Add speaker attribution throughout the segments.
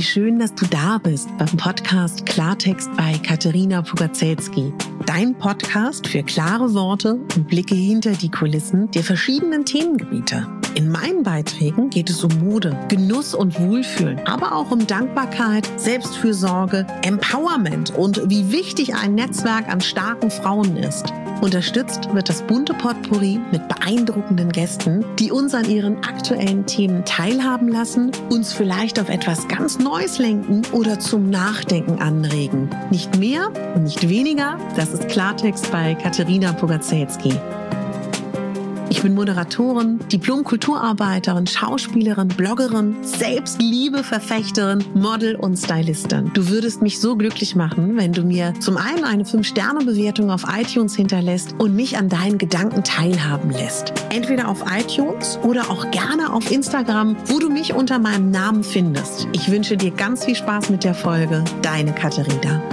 Speaker 1: Wie schön, dass du da bist beim Podcast Klartext bei Katerina Pugacelski. Dein Podcast für klare Worte und Blicke hinter die Kulissen der verschiedenen Themengebiete. In meinen Beiträgen geht es um Mode, Genuss und Wohlfühlen, aber auch um Dankbarkeit, Selbstfürsorge, Empowerment und wie wichtig ein Netzwerk an starken Frauen ist. Unterstützt wird das bunte Potpourri mit beeindruckenden Gästen, die uns an ihren aktuellen Themen teilhaben lassen, uns vielleicht auf etwas ganz Neues lenken oder zum Nachdenken anregen. Nicht mehr und nicht weniger, das ist Klartext bei Katerina Pugacelski. Ich bin Moderatorin, Diplom-Kulturarbeiterin, Schauspielerin, Bloggerin, Selbstliebe-Verfechterin, Model und Stylistin. Du würdest mich so glücklich machen, wenn du mir zum einen eine 5-Sterne-Bewertung auf iTunes hinterlässt und mich an deinen Gedanken teilhaben lässt. Entweder auf iTunes oder auch gerne auf Instagram, wo du mich unter meinem Namen findest. Ich wünsche dir ganz viel Spaß mit der Folge. Deine Katerina.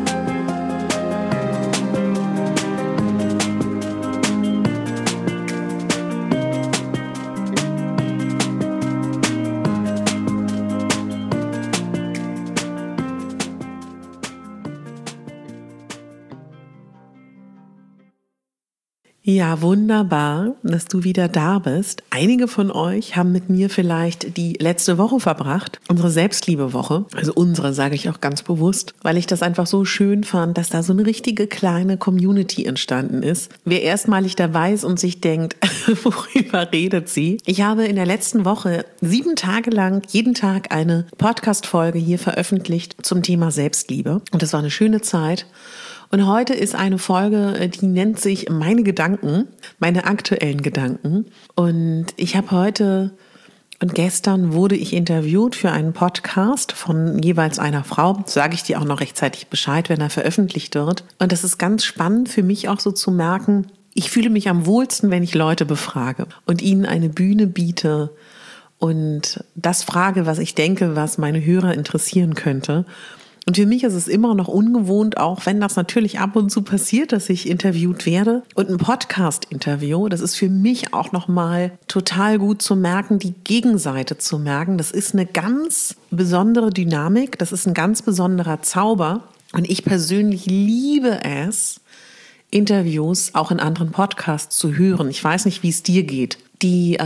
Speaker 1: Ja, wunderbar, dass du wieder da bist. Einige von euch haben mit mir vielleicht die letzte Woche verbracht, unsere Selbstliebe-Woche. Also unsere, sage ich auch ganz bewusst, weil ich das einfach so schön fand, dass da so eine richtige kleine Community entstanden ist. Wer erstmalig dabei ist und sich denkt, worüber redet sie? Ich habe in der letzten Woche 7 Tage lang jeden Tag eine Podcast-Folge hier veröffentlicht zum Thema Selbstliebe. Und das war eine schöne Zeit. Und heute ist eine Folge, die nennt sich Meine Gedanken, meine aktuellen Gedanken. Und ich habe heute und gestern wurde ich interviewt für einen Podcast von jeweils einer Frau. Sage ich dir auch noch rechtzeitig Bescheid, wenn er veröffentlicht wird. Und das ist ganz spannend für mich auch so zu merken, ich fühle mich am wohlsten, wenn ich Leute befrage und ihnen eine Bühne biete und das frage, was ich denke, was meine Hörer interessieren könnte. Und für mich ist es immer noch ungewohnt, auch wenn das natürlich ab und zu passiert, dass ich interviewt werde. Und ein Podcast-Interview, das ist für mich auch nochmal total gut zu merken, die Gegenseite zu merken. Das ist eine ganz besondere Dynamik, das ist ein ganz besonderer Zauber. Und ich persönlich liebe es, Interviews auch in anderen Podcasts zu hören. Ich weiß nicht, wie es dir geht. Die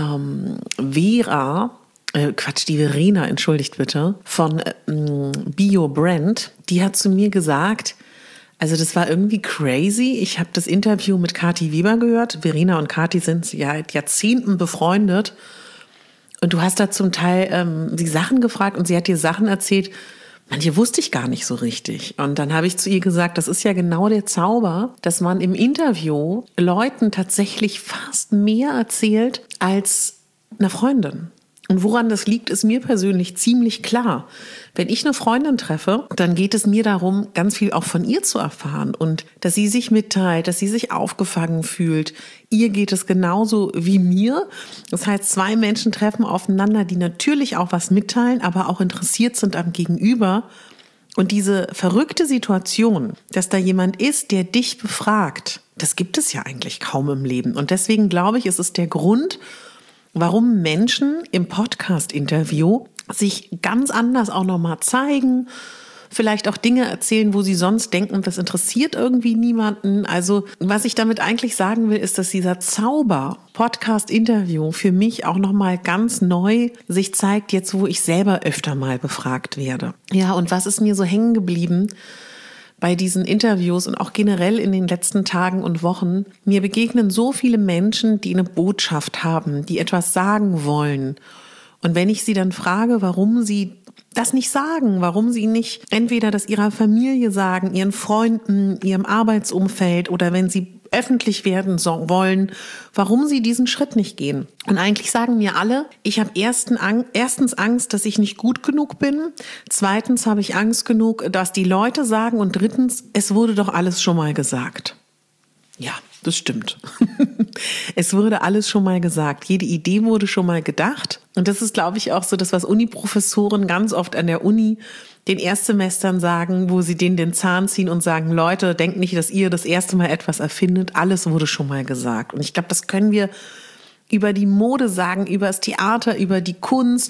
Speaker 1: Verena, entschuldigt bitte, von Bio Brand, die hat zu mir gesagt, also das war irgendwie crazy. Ich habe das Interview mit Kathi Weber gehört. Verena und Kathi sind ja seit Jahrzehnten befreundet. Und du hast da zum Teil die Sachen gefragt und sie hat dir Sachen erzählt, manche wusste ich gar nicht so richtig. Und dann habe ich zu ihr gesagt, das ist ja genau der Zauber, dass man im Interview Leuten tatsächlich fast mehr erzählt als einer Freundin. Und woran das liegt, ist mir persönlich ziemlich klar. Wenn ich eine Freundin treffe, dann geht es mir darum, ganz viel auch von ihr zu erfahren und dass sie sich mitteilt, dass sie sich aufgefangen fühlt. Ihr geht es genauso wie mir. Das heißt, 2 Menschen treffen aufeinander, die natürlich auch was mitteilen, aber auch interessiert sind am Gegenüber. Und diese verrückte Situation, dass da jemand ist, der dich befragt, das gibt es ja eigentlich kaum im Leben. Und deswegen glaube ich, ist es der Grund, warum Menschen im Podcast-Interview sich ganz anders auch nochmal zeigen, vielleicht auch Dinge erzählen, wo sie sonst denken, das interessiert irgendwie niemanden. Also was ich damit eigentlich sagen will, ist, dass dieser Zauber Podcast-Interview für mich auch nochmal ganz neu sich zeigt, jetzt wo ich selber öfter mal befragt werde. Ja, und was ist mir so hängen geblieben bei diesen Interviews und auch generell in den letzten Tagen und Wochen? Mir begegnen so viele Menschen, die eine Botschaft haben, die etwas sagen wollen. Und wenn ich sie dann frage, warum sie das nicht sagen, warum sie nicht entweder das ihrer Familie sagen, ihren Freunden, ihrem Arbeitsumfeld oder wenn sie öffentlich werden wollen, warum sie diesen Schritt nicht gehen. Und eigentlich sagen mir alle, ich habe erstens Angst, dass ich nicht gut genug bin. Zweitens habe ich Angst genug, dass die Leute sagen. Und drittens, es wurde doch alles schon mal gesagt. Ja, das stimmt. Es wurde alles schon mal gesagt. Jede Idee wurde schon mal gedacht. Und das ist, glaube ich, auch so das, was Uni-Professoren ganz oft an der Uni den Erstsemestern sagen, wo sie denen den Zahn ziehen und sagen, Leute, denkt nicht, dass ihr das erste Mal etwas erfindet. Alles wurde schon mal gesagt. Und ich glaube, das können wir über die Mode sagen, über das Theater, über die Kunst,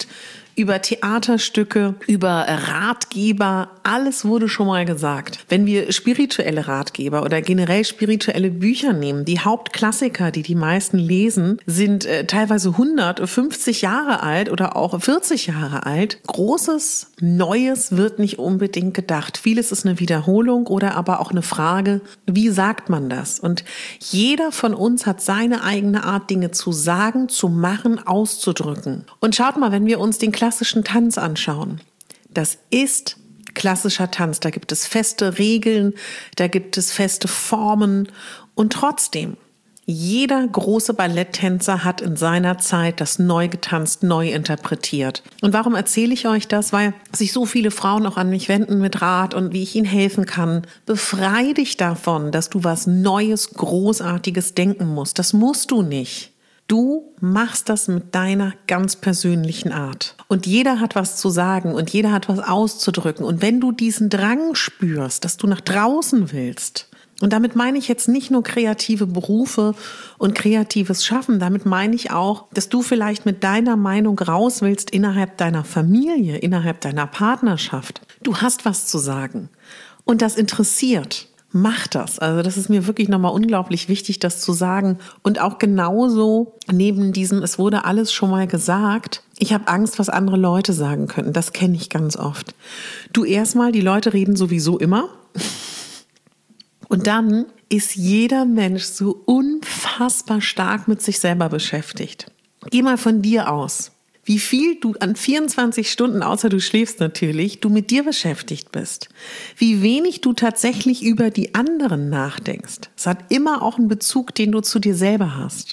Speaker 1: über Theaterstücke, über Ratgeber, alles wurde schon mal gesagt. Wenn wir spirituelle Ratgeber oder generell spirituelle Bücher nehmen, die Hauptklassiker, die die meisten lesen, sind teilweise 150 Jahre alt oder auch 40 Jahre alt. Großes, Neues wird nicht unbedingt gedacht. Vieles ist eine Wiederholung oder aber auch eine Frage, wie sagt man das? Und jeder von uns hat seine eigene Art, Dinge zu sagen, zu machen, auszudrücken. Und schaut mal, wenn wir uns den klassischen Tanz anschauen. Das ist klassischer Tanz. Da gibt es feste Regeln, da gibt es feste Formen. Und trotzdem, jeder große Balletttänzer hat in seiner Zeit das neu getanzt, neu interpretiert. Und warum erzähle ich euch das? Weil sich so viele Frauen auch an mich wenden mit Rat und wie ich ihnen helfen kann. Befrei dich davon, dass du was Neues, Großartiges denken musst. Das musst du nicht. Du machst das mit deiner ganz persönlichen Art. Und jeder hat was zu sagen und jeder hat was auszudrücken. Und wenn du diesen Drang spürst, dass du nach draußen willst, und damit meine ich jetzt nicht nur kreative Berufe und kreatives Schaffen, damit meine ich auch, dass du vielleicht mit deiner Meinung raus willst innerhalb deiner Familie, innerhalb deiner Partnerschaft. Du hast was zu sagen und das interessiert. Mach das. Also das ist mir wirklich nochmal unglaublich wichtig, das zu sagen. Und auch genauso neben diesem, es wurde alles schon mal gesagt, ich habe Angst, was andere Leute sagen könnten. Das kenne ich ganz oft. Du erstmal, die Leute reden sowieso immer. Und dann ist jeder Mensch so unfassbar stark mit sich selber beschäftigt. Geh mal von dir aus. Wie viel du an 24 Stunden, außer du schläfst natürlich, du mit dir beschäftigt bist. Wie wenig du tatsächlich über die anderen nachdenkst. Es hat immer auch einen Bezug, den du zu dir selber hast.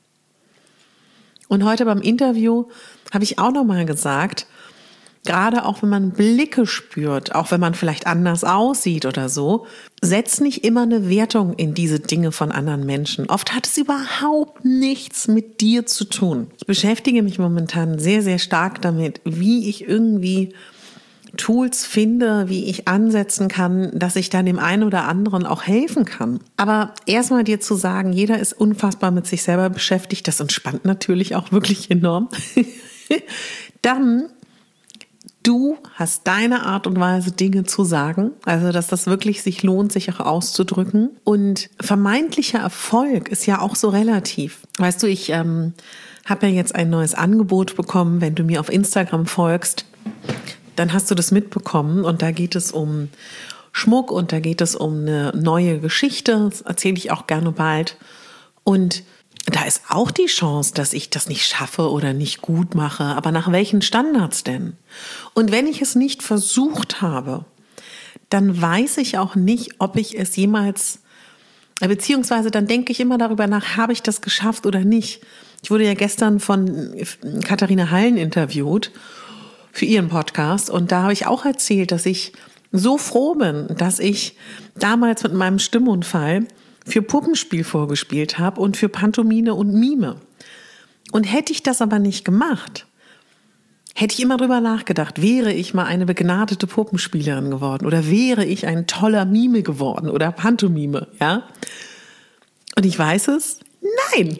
Speaker 1: Und heute beim Interview habe ich auch nochmal gesagt, gerade auch wenn man Blicke spürt, auch wenn man vielleicht anders aussieht oder so, setz nicht immer eine Wertung in diese Dinge von anderen Menschen. Oft hat es überhaupt nichts mit dir zu tun. Ich beschäftige mich momentan sehr, sehr stark damit, wie ich irgendwie Tools finde, wie ich ansetzen kann, dass ich dann dem einen oder anderen auch helfen kann. Aber erstmal dir zu sagen, jeder ist unfassbar mit sich selber beschäftigt, das entspannt natürlich auch wirklich enorm. Dann du hast deine Art und Weise, Dinge zu sagen, also dass das wirklich sich lohnt, sich auch auszudrücken. Und vermeintlicher Erfolg ist ja auch so relativ. Weißt du, ich habe ja jetzt ein neues Angebot bekommen. Wenn du mir auf Instagram folgst, dann hast du das mitbekommen. Und da geht es um Schmuck und da geht es um eine neue Geschichte. Das erzähle ich auch gerne bald. Und da ist auch die Chance, dass ich das nicht schaffe oder nicht gut mache. Aber nach welchen Standards denn? Und wenn ich es nicht versucht habe, dann weiß ich auch nicht, ob ich es jemals, beziehungsweise dann denke ich immer darüber nach, habe ich das geschafft oder nicht? Ich wurde ja gestern von Katharina Hallen interviewt für ihren Podcast und da habe ich auch erzählt, dass ich so froh bin, dass ich damals mit meinem Stimmunfall für Puppenspiel vorgespielt habe und für Pantomime und Mime. Und hätte ich das aber nicht gemacht, hätte ich immer drüber nachgedacht, wäre ich mal eine begnadete Puppenspielerin geworden oder wäre ich ein toller Mime geworden oder Pantomime, ja? Und ich weiß es, nein,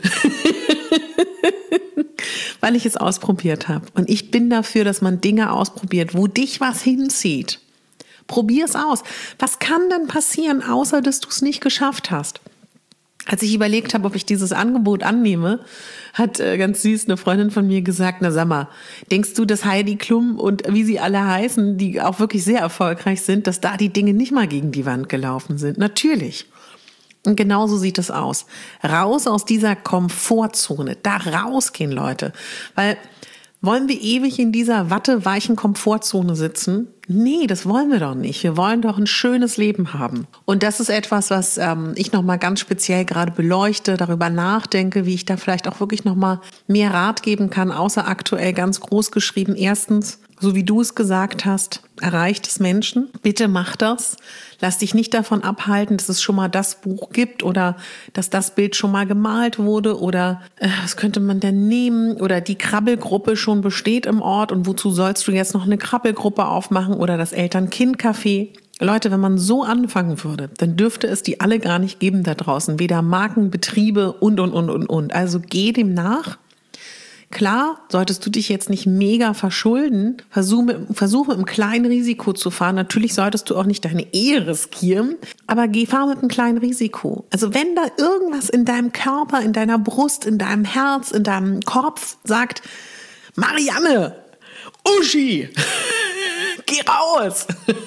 Speaker 1: weil ich es ausprobiert habe. Und ich bin dafür, dass man Dinge ausprobiert, wo dich was hinzieht. Probier es aus. Was kann denn passieren, außer dass du es nicht geschafft hast? Als ich überlegt habe, ob ich dieses Angebot annehme, hat ganz süß eine Freundin von mir gesagt, na sag mal, denkst du, dass Heidi Klum und wie sie alle heißen, die auch wirklich sehr erfolgreich sind, dass da die Dinge nicht mal gegen die Wand gelaufen sind? Natürlich. Und genauso sieht es aus. Raus aus dieser Komfortzone. Da rausgehen, Leute. Weil wollen wir ewig in dieser watteweichen Komfortzone sitzen? Nee, das wollen wir doch nicht. Wir wollen doch ein schönes Leben haben. Und das ist etwas, was ich nochmal ganz speziell gerade beleuchte, darüber nachdenke, wie ich da vielleicht auch wirklich nochmal mehr Rat geben kann, außer aktuell ganz groß geschrieben. Erstens, so wie du es gesagt hast, erreicht es Menschen. Bitte mach das. Lass dich nicht davon abhalten, dass es schon mal das Buch gibt oder dass das Bild schon mal gemalt wurde oder was könnte man denn nehmen oder die Krabbelgruppe schon besteht im Ort und wozu sollst du jetzt noch eine Krabbelgruppe aufmachen oder das Eltern-Kind-Café. Leute, wenn man so anfangen würde, dann dürfte es die alle gar nicht geben da draußen. Weder Marken, Betriebe und. Also geh dem nach. Klar, solltest du dich jetzt nicht mega verschulden, versuch mit einem kleinen Risiko zu fahren. Natürlich solltest du auch nicht deine Ehe riskieren, aber fahr mit einem kleinen Risiko. Also wenn da irgendwas in deinem Körper, in deiner Brust, in deinem Herz, in deinem Kopf sagt, Marianne, Uschi, geh raus,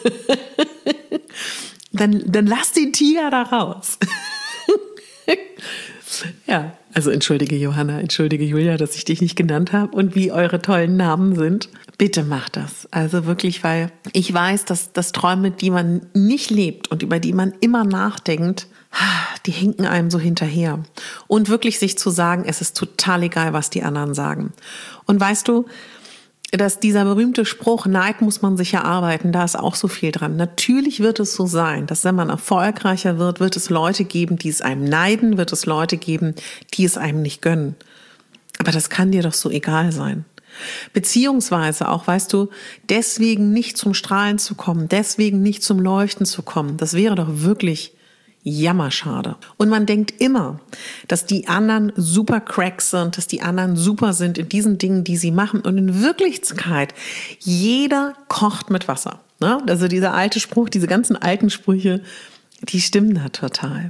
Speaker 1: dann lass den Tiger da raus. Ja, also entschuldige Johanna, entschuldige Julia, dass ich dich nicht genannt habe und wie eure tollen Namen sind. Bitte macht das. Also wirklich, weil ich weiß, dass das Träume, die man nicht lebt und über die man immer nachdenkt, die hinken einem so hinterher. Und wirklich sich zu sagen, es ist total egal, was die anderen sagen. Und weißt du, dass dieser berühmte Spruch, Neid muss man sich erarbeiten, da ist auch so viel dran. Natürlich wird es so sein, dass wenn man erfolgreicher wird, wird es Leute geben, die es einem neiden, wird es Leute geben, die es einem nicht gönnen. Aber das kann dir doch so egal sein. Beziehungsweise auch, weißt du, deswegen nicht zum Strahlen zu kommen, deswegen nicht zum Leuchten zu kommen, das wäre doch wirklich jammerschade. Und man denkt immer, dass die anderen super Cracks sind, dass die anderen super sind in diesen Dingen, die sie machen. Und in Wirklichkeit, jeder kocht mit Wasser. Ne? Also dieser alte Spruch, diese ganzen alten Sprüche, die stimmen da total.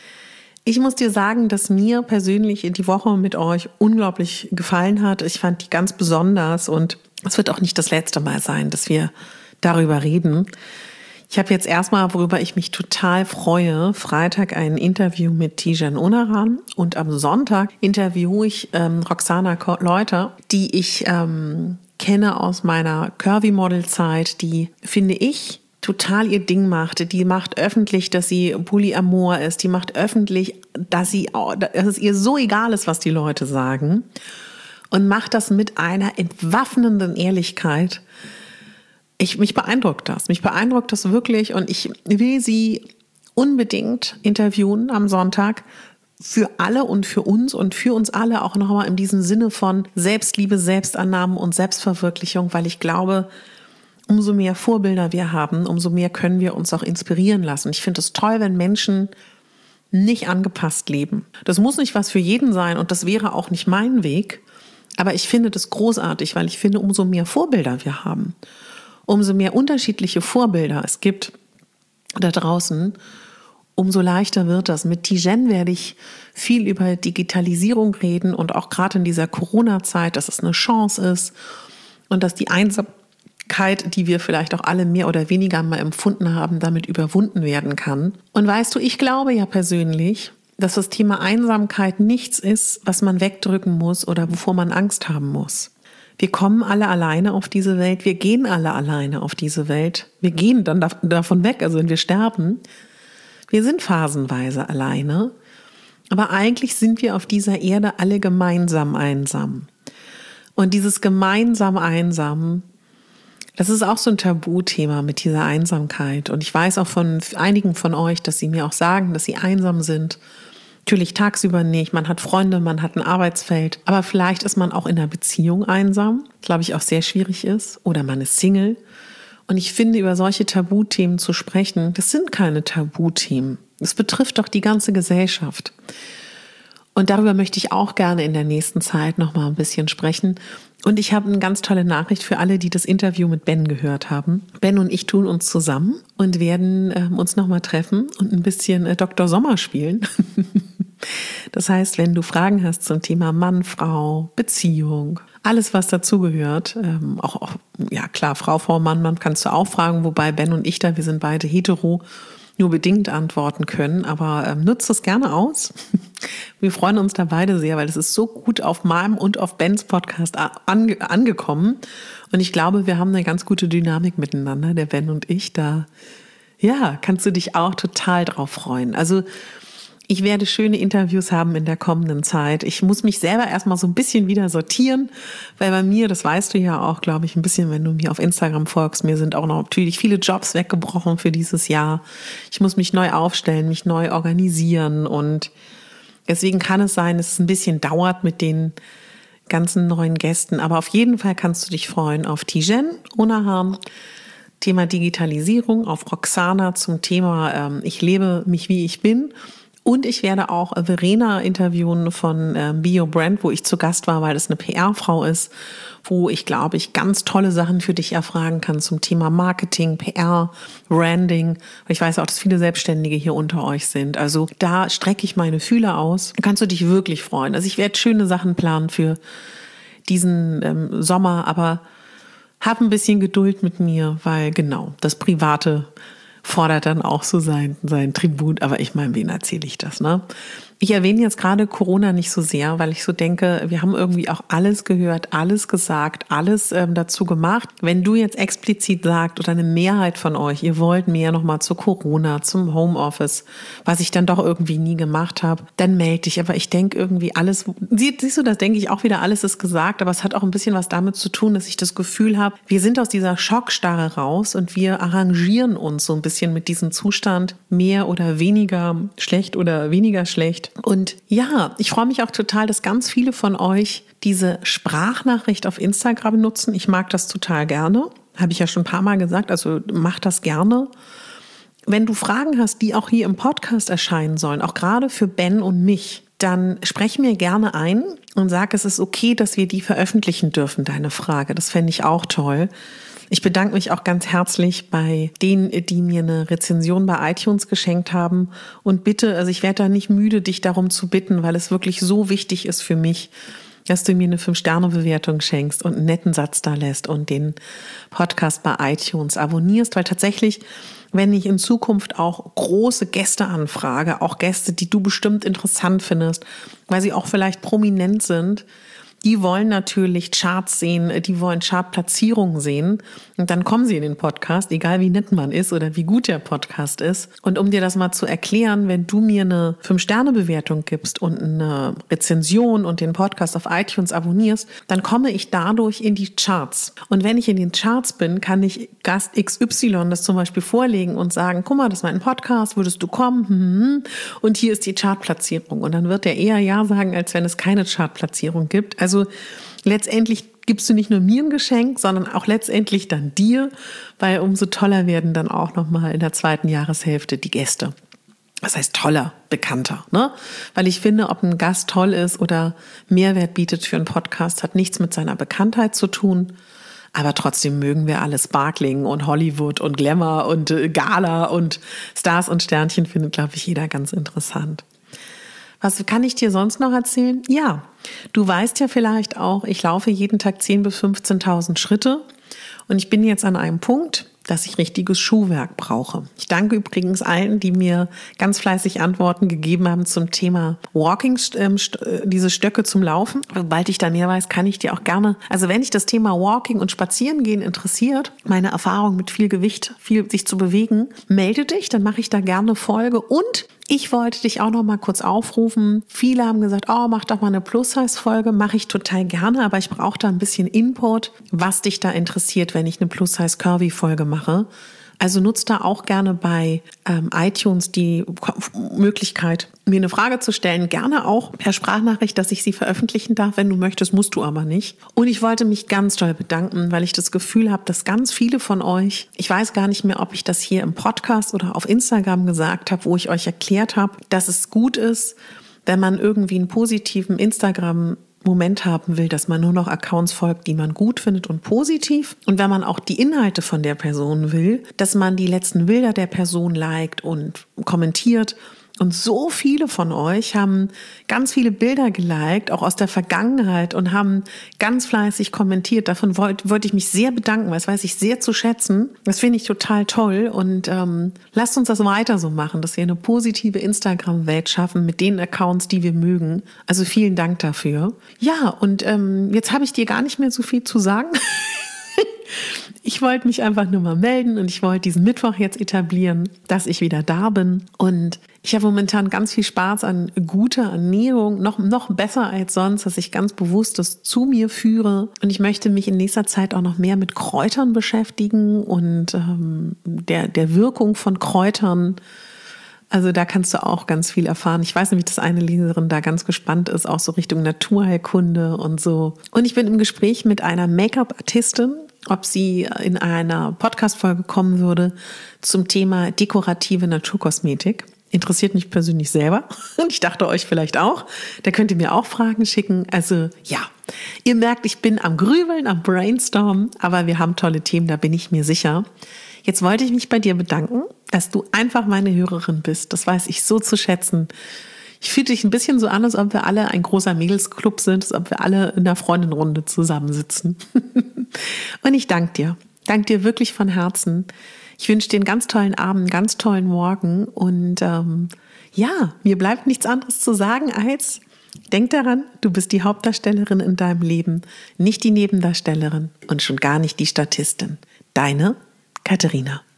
Speaker 1: Ich muss dir sagen, dass mir persönlich die Woche mit euch unglaublich gefallen hat. Ich fand die ganz besonders und es wird auch nicht das letzte Mal sein, dass wir darüber reden. Ich habe jetzt erstmal, worüber ich mich total freue, Freitag ein Interview mit Tijen Onaran und am Sonntag interviewe ich Roxana Leuter, die ich kenne aus meiner Curvy-Model-Zeit, die, finde ich, total ihr Ding macht. Die macht öffentlich, dass sie Polyamor ist. Die macht öffentlich, dass es ihr so egal ist, was die Leute sagen. Und macht das mit einer entwaffnenden Ehrlichkeit. Mich beeindruckt das wirklich und ich will sie unbedingt interviewen am Sonntag für alle und für uns alle auch nochmal in diesem Sinne von Selbstliebe, Selbstannahme und Selbstverwirklichung, weil ich glaube, umso mehr Vorbilder wir haben, umso mehr können wir uns auch inspirieren lassen. Ich finde es toll, wenn Menschen nicht angepasst leben. Das muss nicht was für jeden sein und das wäre auch nicht mein Weg, aber ich finde das großartig, weil ich finde, umso mehr Vorbilder wir haben, umso mehr unterschiedliche Vorbilder es gibt da draußen, umso leichter wird das. Mit Tijen werde ich viel über Digitalisierung reden und auch gerade in dieser Corona-Zeit, dass es eine Chance ist und dass die Einsamkeit, die wir vielleicht auch alle mehr oder weniger mal empfunden haben, damit überwunden werden kann. Und weißt du, ich glaube ja persönlich, dass das Thema Einsamkeit nichts ist, was man wegdrücken muss oder wovor man Angst haben muss. Wir kommen alle alleine auf diese Welt, wir gehen alle alleine auf diese Welt. Wir gehen dann davon weg, also wenn wir sterben. Wir sind phasenweise alleine, aber eigentlich sind wir auf dieser Erde alle gemeinsam einsam. Und dieses gemeinsam einsam, das ist auch so ein Tabuthema mit dieser Einsamkeit. Und ich weiß auch von einigen von euch, dass sie mir auch sagen, dass sie einsam sind. Natürlich tagsüber nicht, man hat Freunde, man hat ein Arbeitsfeld, aber vielleicht ist man auch in einer Beziehung einsam, glaube ich auch sehr schwierig ist, oder man ist Single. Und ich finde, über solche Tabuthemen zu sprechen, das sind keine Tabuthemen. Das betrifft doch die ganze Gesellschaft. Und darüber möchte ich auch gerne in der nächsten Zeit noch mal ein bisschen sprechen. Und ich habe eine ganz tolle Nachricht für alle, die das Interview mit Ben gehört haben. Ben und ich tun uns zusammen und werden uns noch mal treffen und ein bisschen Dr. Sommer spielen. Das heißt, wenn du Fragen hast zum Thema Mann, Frau, Beziehung, alles, was dazugehört, auch, ja klar, Frau vor Mann kannst du auch fragen, wobei Ben und ich wir sind beide hetero, nur bedingt antworten können, aber nutzt das gerne aus. Wir freuen uns da beide sehr, weil es ist so gut auf meinem und auf Bens Podcast angekommen und ich glaube, wir haben eine ganz gute Dynamik miteinander, der Ben und ich, da ja, kannst du dich auch total drauf freuen. Also ich werde schöne Interviews haben in der kommenden Zeit. Ich muss mich selber erstmal so ein bisschen wieder sortieren, weil bei mir, das weißt du ja auch, glaube ich, ein bisschen, wenn du mir auf Instagram folgst, mir sind auch noch natürlich viele Jobs weggebrochen für dieses Jahr. Ich muss mich neu aufstellen, mich neu organisieren und deswegen kann es sein, dass es ein bisschen dauert mit den ganzen neuen Gästen. Aber auf jeden Fall kannst du dich freuen auf Tijen Onaran, Thema Digitalisierung, auf Roxana zum Thema Ich lebe mich, wie ich bin. Und ich werde auch Verena interviewen von Bio Brand, wo ich zu Gast war, weil das eine PR-Frau ist, wo ich, glaube ich, ganz tolle Sachen für dich erfragen kann zum Thema Marketing, PR, Branding. Ich weiß auch, dass viele Selbstständige hier unter euch sind. Also da strecke ich meine Fühler aus. Da kannst du dich wirklich freuen. Also ich werde schöne Sachen planen für diesen Sommer, aber hab ein bisschen Geduld mit mir, weil genau, das Private fordert dann auch so sein Tribut. Aber ich meine, wen erzähle ich das, ne? Ich erwähne jetzt gerade Corona nicht so sehr, weil ich so denke, wir haben irgendwie auch alles gehört, alles gesagt, alles dazu gemacht. Wenn du jetzt explizit sagst oder eine Mehrheit von euch, ihr wollt mehr nochmal zu Corona, zum Homeoffice, was ich dann doch irgendwie nie gemacht habe, dann melde dich. Aber ich denke irgendwie alles, siehst du, das denke ich auch wieder, alles ist gesagt, aber es hat auch ein bisschen was damit zu tun, dass ich das Gefühl habe, wir sind aus dieser Schockstarre raus und wir arrangieren uns so ein bisschen mit diesem Zustand, mehr oder weniger schlecht oder weniger schlecht. Und ja, ich freue mich auch total, dass ganz viele von euch diese Sprachnachricht auf Instagram nutzen. Ich mag das total gerne. Habe ich ja schon ein paar Mal gesagt, also mach das gerne. Wenn du Fragen hast, die auch hier im Podcast erscheinen sollen, auch gerade für Ben und mich, dann sprech mir gerne ein und sag, es ist okay, dass wir die veröffentlichen dürfen, deine Frage. Das fände ich auch toll. Ich bedanke mich auch ganz herzlich bei denen, die mir eine Rezension bei iTunes geschenkt haben. Und bitte, also ich werde da nicht müde, dich darum zu bitten, weil es wirklich so wichtig ist für mich, dass du mir eine 5-Sterne-Bewertung schenkst und einen netten Satz da lässt und den Podcast bei iTunes abonnierst, weil tatsächlich, wenn ich in Zukunft auch große Gäste anfrage, auch Gäste, die du bestimmt interessant findest, weil sie auch vielleicht prominent sind, die wollen natürlich Charts sehen, die wollen Chartplatzierungen sehen und dann kommen sie in den Podcast, egal wie nett man ist oder wie gut der Podcast ist. Und um dir das mal zu erklären, wenn du mir eine 5-Sterne-Bewertung gibst und eine Rezension und den Podcast auf iTunes abonnierst, dann komme ich dadurch in die Charts. Und wenn ich in den Charts bin, kann ich Gast XY das zum Beispiel vorlegen und sagen, guck mal, das war ein Podcast, würdest du kommen? Und hier ist die Chartplatzierung. Und dann wird er eher Ja sagen, als wenn es keine Chartplatzierung gibt. Also letztendlich gibst du nicht nur mir ein Geschenk, sondern auch letztendlich dann dir, weil umso toller werden dann auch nochmal in der 2. Jahreshälfte die Gäste. Das heißt toller, bekannter, ne? Weil ich finde, ob ein Gast toll ist oder Mehrwert bietet für einen Podcast, hat nichts mit seiner Bekanntheit zu tun. Aber trotzdem mögen wir alle Sparkling und Hollywood und Glamour und Gala und Stars und Sternchen findet, glaube ich, jeder ganz interessant. Was kann ich dir sonst noch erzählen? Ja, du weißt ja vielleicht auch, ich laufe jeden Tag 10.000 bis 15.000 Schritte und ich bin jetzt an einem Punkt, dass ich richtiges Schuhwerk brauche. Ich danke übrigens allen, die mir ganz fleißig Antworten gegeben haben zum Thema Walking, diese Stöcke zum Laufen. Sobald ich da mehr weiß, kann ich dir auch gerne, also wenn dich das Thema Walking und Spazierengehen interessiert, meine Erfahrung mit viel Gewicht, viel sich zu bewegen, melde dich, dann mache ich da gerne eine Folge. Und ich wollte dich auch noch mal kurz aufrufen. Viele haben gesagt, oh, mach doch mal eine Plus-Size-Folge. Mache ich total gerne, aber ich brauche da ein bisschen Input, was dich da interessiert, wenn ich eine Plus-Size-Curvy-Folge mache. Also nutzt da auch gerne bei iTunes die Möglichkeit, mir eine Frage zu stellen. Gerne auch per Sprachnachricht, dass ich sie veröffentlichen darf. Wenn du möchtest, musst du aber nicht. Und ich wollte mich ganz doll bedanken, weil ich das Gefühl habe, dass ganz viele von euch, ich weiß gar nicht mehr, ob ich das hier im Podcast oder auf Instagram gesagt habe, wo ich euch erklärt habe, dass es gut ist, wenn man irgendwie einen positiven Instagram-Moment haben will, dass man nur noch Accounts folgt, die man gut findet und positiv. Und wenn man auch die Inhalte von der Person will, dass man die letzten Bilder der Person liked und kommentiert. Und so viele von euch haben ganz viele Bilder geliked, auch aus der Vergangenheit, und haben ganz fleißig kommentiert. Davon wollte ich mich sehr bedanken, weil das weiß ich sehr zu schätzen. Das finde ich total toll. Und lasst uns das weiter so machen, dass wir eine positive Instagram-Welt schaffen mit den Accounts, die wir mögen. Also vielen Dank dafür. Ja, und jetzt habe ich dir gar nicht mehr so viel zu sagen. Ich wollte mich einfach nur mal melden und ich wollte diesen Mittwoch jetzt etablieren, dass ich wieder da bin. Und ich habe momentan ganz viel Spaß an guter Ernährung, noch besser als sonst, dass ich ganz bewusst das zu mir führe. Und ich möchte mich in nächster Zeit auch noch mehr mit Kräutern beschäftigen und der Wirkung von Kräutern. Also da kannst du auch ganz viel erfahren. Ich weiß nämlich, dass eine Leserin da ganz gespannt ist, auch so Richtung Naturheilkunde und so. Und ich bin im Gespräch mit einer Make-up-Artistin, ob sie in einer Podcast-Folge kommen würde zum Thema dekorative Naturkosmetik. Interessiert mich persönlich selber und ich dachte euch vielleicht auch. Da könnt ihr mir auch Fragen schicken. Also ja, ihr merkt, ich bin am Grübeln, am Brainstormen, aber wir haben tolle Themen, da bin ich mir sicher. Jetzt wollte ich mich bei dir bedanken, dass du einfach meine Hörerin bist. Das weiß ich so zu schätzen. Ich fühle dich ein bisschen so an, als ob wir alle ein großer Mädelsclub sind, als ob wir alle in einer Freundinnenrunde zusammensitzen. Und ich danke dir. Danke dir wirklich von Herzen. Ich wünsche dir einen ganz tollen Abend, einen ganz tollen Morgen und ja, mir bleibt nichts anderes zu sagen als, denk daran, du bist die Hauptdarstellerin in deinem Leben, nicht die Nebendarstellerin und schon gar nicht die Statistin. Deine Katharina.